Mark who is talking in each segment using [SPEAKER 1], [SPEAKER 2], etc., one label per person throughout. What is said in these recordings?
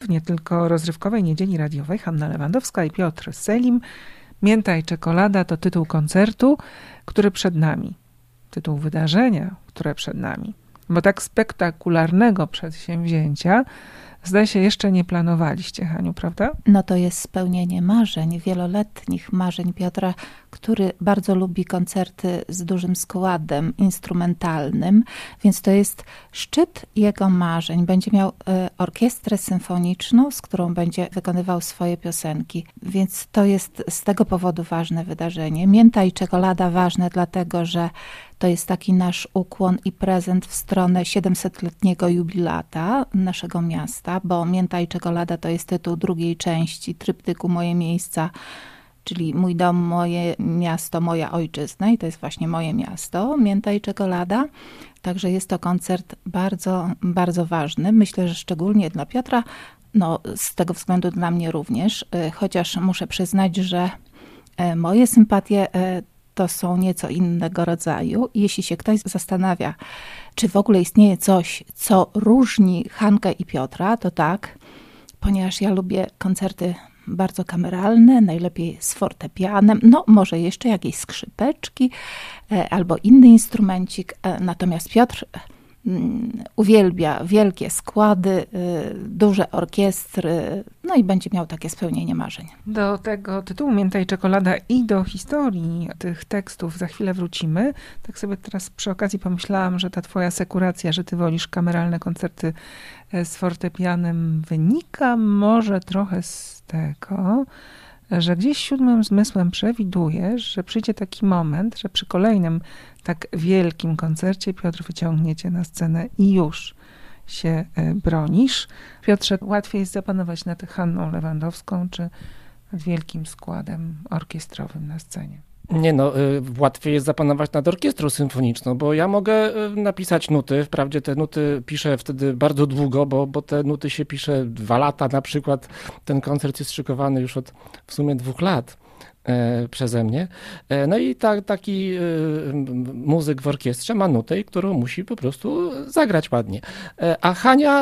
[SPEAKER 1] Nie tylko rozrywkowej niedzieli radiowej. Hanna Lewandowska i Piotr Selim. Mięta i czekolada to tytuł koncertu, który przed nami. Tytuł wydarzenia, które przed nami. Bo tak spektakularnego przedsięwzięcia zdaje się jeszcze nie planowaliście, Haniu, prawda?
[SPEAKER 2] No to jest spełnienie marzeń, wieloletnich marzeń Piotra, który bardzo lubi koncerty z dużym składem instrumentalnym, więc to jest szczyt jego marzeń. Będzie miał orkiestrę symfoniczną, z którą będzie wykonywał swoje piosenki, więc to jest z tego powodu ważne wydarzenie. Mięta i czekolada ważne dlatego, że to jest taki nasz ukłon i prezent w stronę 700-letniego jubilata naszego miasta, bo Mięta i czekolada to jest tytuł drugiej części tryptyku Moje miejsca, czyli mój dom, moje miasto, moja ojczyzna i to jest właśnie moje miasto, Mięta i czekolada. Także jest to koncert bardzo, bardzo ważny. Myślę, że szczególnie dla Piotra, no z tego względu dla mnie również, chociaż muszę przyznać, że moje sympatie to są nieco innego rodzaju. Jeśli się ktoś zastanawia, czy w ogóle istnieje coś, co różni Hankę i Piotra, to tak, ponieważ ja lubię koncerty bardzo kameralne, najlepiej z fortepianem, no może jeszcze jakieś skrzypeczki albo inny instrumencik. Natomiast Piotr uwielbia wielkie składy, duże orkiestry, no i będzie miał takie spełnienie marzeń.
[SPEAKER 1] Do tego tytułu Mięta i czekolada i do historii tych tekstów za chwilę wrócimy. Tak sobie teraz przy okazji pomyślałam, że ta twoja sekuracja, że ty wolisz kameralne koncerty z fortepianem, wynika może trochę z tego, że gdzieś siódmym zmysłem przewidujesz, że przyjdzie taki moment, że przy kolejnym tak wielkim koncercie Piotr wyciągnie cię na scenę i już się bronisz. Piotrze, łatwiej jest zapanować nad Hanną Lewandowską, czy nad wielkim składem orkiestrowym na scenie?
[SPEAKER 3] Nie no, łatwiej jest zapanować nad orkiestrą symfoniczną, bo ja mogę napisać nuty. Wprawdzie te nuty piszę wtedy bardzo długo, bo te nuty się pisze 2 lata na przykład. Ten koncert jest szykowany już od w sumie 2 lat przeze mnie. No i taki muzyk w orkiestrze ma nutę, którą musi po prostu zagrać ładnie. A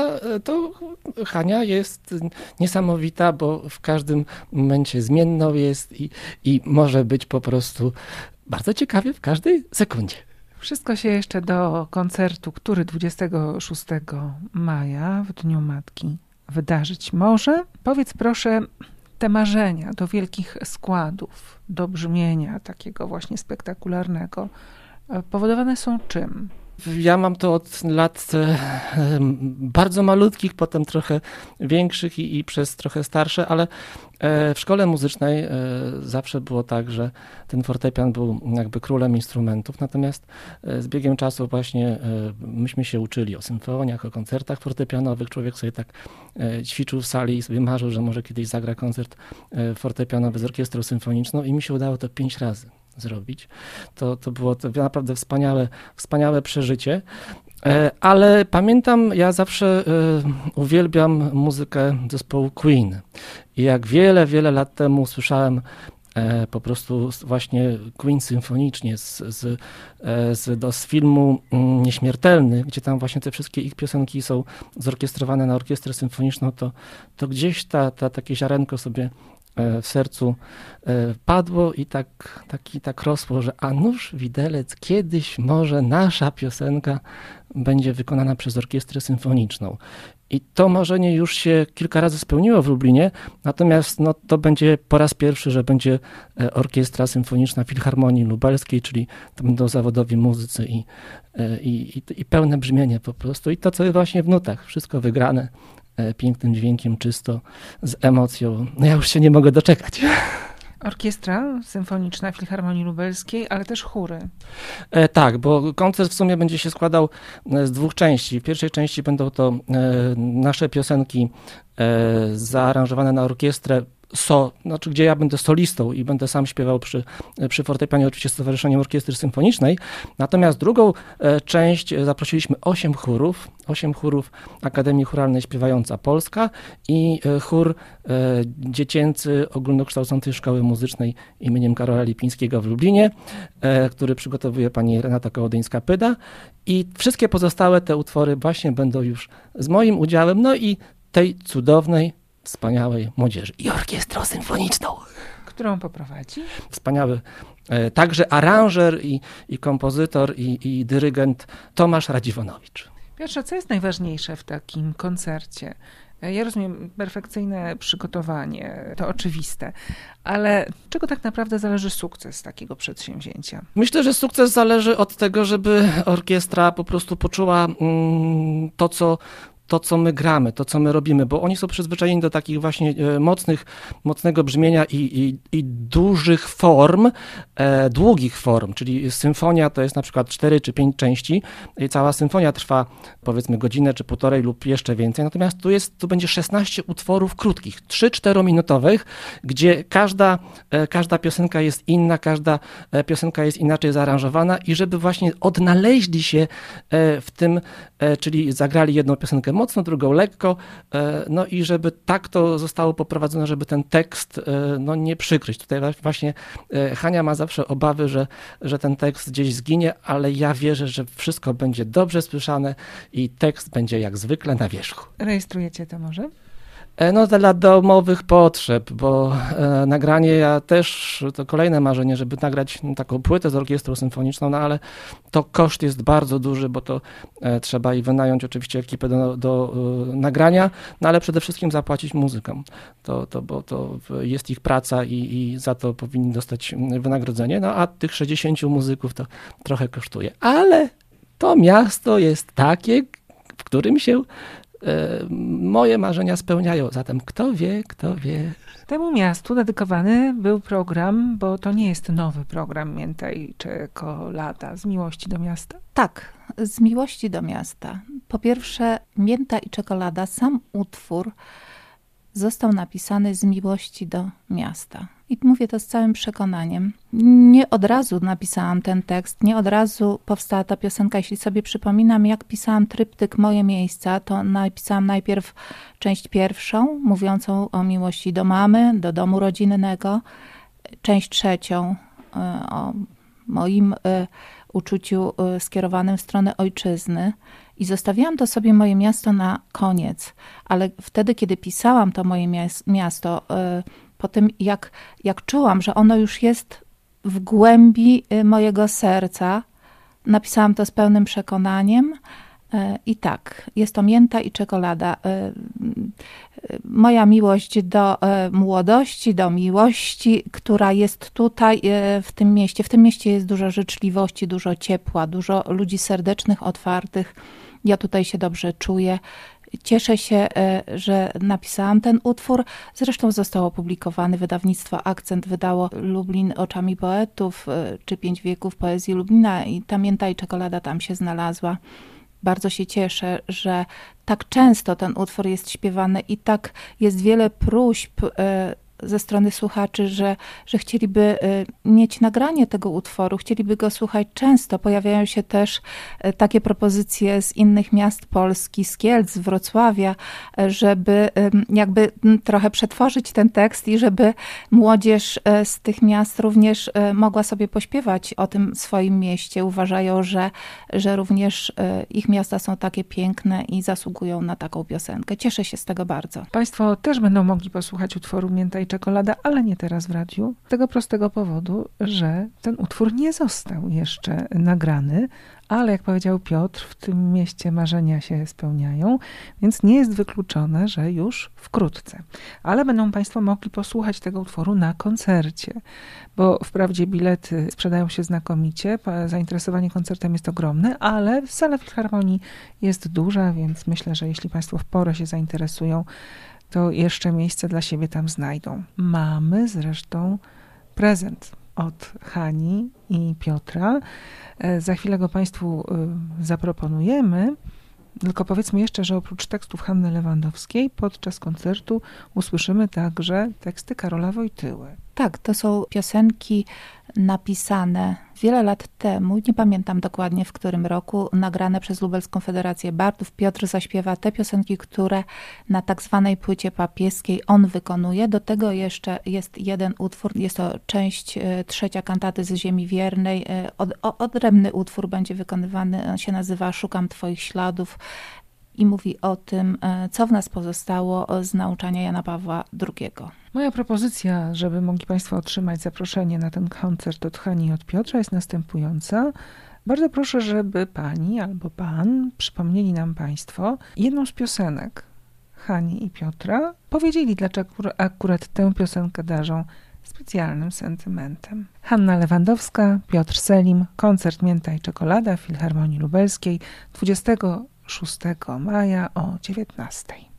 [SPEAKER 3] Hania jest niesamowita, bo w każdym momencie zmienną jest i może być po prostu bardzo ciekawie w każdej sekundzie.
[SPEAKER 1] Wszystko się jeszcze do koncertu, który 26 maja w Dniu Matki wydarzyć może. Powiedz proszę, te marzenia do wielkich składów, do brzmienia takiego właśnie spektakularnego, powodowane są czym?
[SPEAKER 3] Ja mam to od lat bardzo malutkich, potem trochę większych i przez trochę starsze, ale w szkole muzycznej zawsze było tak, że ten fortepian był jakby królem instrumentów, natomiast z biegiem czasu właśnie myśmy się uczyli o symfoniach, o koncertach fortepianowych. Człowiek sobie tak ćwiczył w sali i sobie marzył, że może kiedyś zagra koncert fortepianowy z orkiestrą symfoniczną i mi się udało to 5 razy zrobić. To było naprawdę wspaniałe przeżycie. Ale pamiętam, ja zawsze uwielbiam muzykę zespołu Queen. I jak wiele lat temu słyszałem po prostu właśnie Queen symfonicznie z filmu Nieśmiertelny, gdzie tam właśnie te wszystkie ich piosenki są zorkiestrowane na orkiestrę symfoniczną, to gdzieś takie ziarenko sobie w sercu padło i tak rosło, że a nuż widelec, kiedyś może nasza piosenka będzie wykonana przez orkiestrę symfoniczną. I to marzenie już się kilka razy spełniło w Lublinie, natomiast no, to będzie po raz pierwszy, że będzie orkiestra symfoniczna Filharmonii Lubelskiej, czyli to będą zawodowi muzycy i pełne brzmienie po prostu. I to, co jest właśnie w nutach, wszystko wygrane pięknym dźwiękiem, czysto, z emocją. No ja już się nie mogę doczekać.
[SPEAKER 1] Orkiestra symfoniczna Filharmonii Lubelskiej, ale też chóry.
[SPEAKER 3] Tak, bo koncert w sumie będzie się składał z 2 części. W pierwszej części będą to nasze piosenki zaaranżowane na orkiestrę znaczy gdzie ja będę solistą i będę sam śpiewał przy fortepianie, oczywiście z Stowarzyszeniem Orkiestry Symfonicznej. Natomiast drugą część zaprosiliśmy 8 chórów Akademii Chóralnej Śpiewająca Polska i chór dziecięcy Ogólnokształcącej Szkoły Muzycznej imieniem Karola Lipińskiego w Lublinie, który przygotowuje pani Renata Kołodyńska-Pyda. I wszystkie pozostałe te utwory właśnie będą już z moim udziałem, no i tej cudownej, wspaniałej młodzieży i orkiestrą symfoniczną,
[SPEAKER 1] Którą poprowadzi?
[SPEAKER 3] wspaniały także aranżer i kompozytor i dyrygent Tomasz Radziwonowicz.
[SPEAKER 1] Piotrze, co jest najważniejsze w takim koncercie? Ja rozumiem perfekcyjne przygotowanie, to oczywiste, ale czego tak naprawdę zależy sukces takiego przedsięwzięcia?
[SPEAKER 3] Myślę, że sukces zależy od tego, żeby orkiestra po prostu poczuła to, co my gramy, to, co my robimy, bo oni są przyzwyczajeni do takich właśnie mocnego brzmienia i dużych form, długich form, czyli symfonia to jest na przykład 4 czy 5 części i cała symfonia trwa powiedzmy godzinę czy półtorej lub jeszcze więcej, natomiast tu będzie 16 utworów krótkich, 3-4 minutowych, gdzie każda piosenka jest inna, każda piosenka jest inaczej zaaranżowana i żeby właśnie odnaleźli się w tym, czyli zagrali jedną piosenkę mocno, drugą lekko, no i żeby tak to zostało poprowadzone, żeby ten tekst nie przykryć. Tutaj właśnie Hania ma zawsze obawy, że ten tekst gdzieś zginie, ale ja wierzę, że wszystko będzie dobrze słyszane i tekst będzie jak zwykle na wierzchu.
[SPEAKER 1] Rejestrujecie to może?
[SPEAKER 3] No dla domowych potrzeb, bo nagranie ja też, to kolejne marzenie, żeby nagrać taką płytę z orkiestrą symfoniczną, no ale to koszt jest bardzo duży, bo to trzeba i wynająć oczywiście ekipę do nagrania, no ale przede wszystkim zapłacić muzykom, bo to jest ich praca i za to powinni dostać wynagrodzenie, no a tych 60 muzyków to trochę kosztuje, ale to miasto jest takie, w którym się moje marzenia spełniają. Zatem kto wie.
[SPEAKER 1] Temu miastu dedykowany był program, bo to nie jest nowy program Mięta i Czekolada, z miłości do miasta.
[SPEAKER 2] Tak, z miłości do miasta. Po pierwsze, Mięta i Czekolada, sam utwór został napisany z miłości do miasta. I mówię to z całym przekonaniem. Nie od razu napisałam ten tekst, nie od razu powstała ta piosenka. Jeśli sobie przypominam, jak pisałam tryptyk Moje miejsca, to napisałam najpierw część pierwszą, mówiącą o miłości do mamy, do domu rodzinnego, część trzecią o moim uczuciu skierowanym w stronę ojczyzny. I zostawiłam to sobie Moje miasto na koniec, ale wtedy, kiedy pisałam to Moje miasto, po tym jak czułam, że ono już jest w głębi mojego serca, napisałam to z pełnym przekonaniem i tak, jest to Mięta i Czekolada. Moja miłość do młodości, do miłości, która jest tutaj w tym mieście. W tym mieście jest dużo życzliwości, dużo ciepła, dużo ludzi serdecznych, otwartych. Ja tutaj się dobrze czuję. Cieszę się, że napisałam ten utwór. Zresztą został opublikowany. Wydawnictwo Akcent wydało Lublin oczami poetów, czy 5 wieków poezji Lublina i ta Mięta i Czekolada tam się znalazła. Bardzo się cieszę, że tak często ten utwór jest śpiewany i tak jest wiele próśb ze strony słuchaczy, że chcieliby mieć nagranie tego utworu, chcieliby go słuchać często. Pojawiają się też takie propozycje z innych miast Polski, z Kielc, z Wrocławia, żeby jakby trochę przetworzyć ten tekst i żeby młodzież z tych miast również mogła sobie pośpiewać o tym swoim mieście. Uważają, że również ich miasta są takie piękne i zasługują na taką piosenkę. Cieszę się z tego bardzo.
[SPEAKER 1] Państwo też będą mogli posłuchać utworu Mięta i Czekolada, ale nie teraz w radiu. Z tego prostego powodu, że ten utwór nie został jeszcze nagrany, ale jak powiedział Piotr, w tym mieście marzenia się spełniają, więc nie jest wykluczone, że już wkrótce. Ale będą Państwo mogli posłuchać tego utworu na koncercie, bo wprawdzie bilety sprzedają się znakomicie, zainteresowanie koncertem jest ogromne, ale sala Filharmonii jest duża, więc myślę, że jeśli Państwo w porę się zainteresują, to jeszcze miejsce dla siebie tam znajdą. Mamy zresztą prezent od Hani i Piotra. Za chwilę go Państwu zaproponujemy. Tylko powiedzmy jeszcze, że oprócz tekstów Hanny Lewandowskiej podczas koncertu usłyszymy także teksty Karola Wojtyły.
[SPEAKER 2] Tak, to są piosenki napisane wiele lat temu, nie pamiętam dokładnie w którym roku, nagrane przez Lubelską Federację Bardów. Piotr zaśpiewa te piosenki, które na tak zwanej płycie papieskiej on wykonuje. Do tego jeszcze jest jeden utwór, jest to część trzecia kantaty z Ziemi Wiernej. Odrębny utwór będzie wykonywany, on się nazywa Szukam Twoich śladów. i mówi o tym, co w nas pozostało z nauczania Jana Pawła II.
[SPEAKER 1] Moja propozycja, żeby mogli Państwo otrzymać zaproszenie na ten koncert od Hani i od Piotra, jest następująca. Bardzo proszę, żeby pani albo pan przypomnieli nam Państwo jedną z piosenek Hani i Piotra. Powiedzieli, dlaczego akurat tę piosenkę darzą specjalnym sentymentem. Hanna Lewandowska, Piotr Selim, koncert Mięta i czekolada w Filharmonii Lubelskiej 26 maja o 19:00.